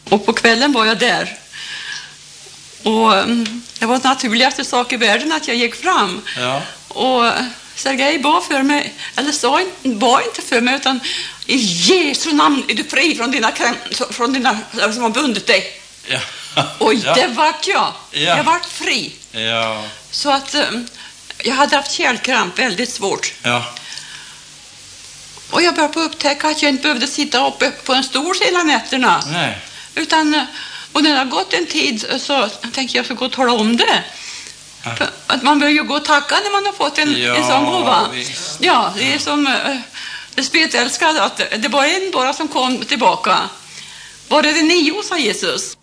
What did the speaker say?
Och på kvällen var jag där. Och det var den naturligaste sak i världen att jag gick fram. Ja. Och Sergej bad för mig, eller bad inte för mig, utan i Jesu namn är du fri från dina som har bundit dig. Ja. Och Ja. det vart jag. Ja. Jag vart fri. Ja. Så att jag hade haft kärlkramp väldigt svårt. Ja. Och jag började på upptäcka att jag inte behövde sitta uppe på en stol hela nätterna. Nej. Utan, och när det har gått en tid så tänkte jag så gå och tala om det. Ja. För att man bör ju gå och tacka när man har fått en sån gåva. Visst. Ja, det är som det spetälskade att det var en bara som kom tillbaka. Var det 9, sa Jesus.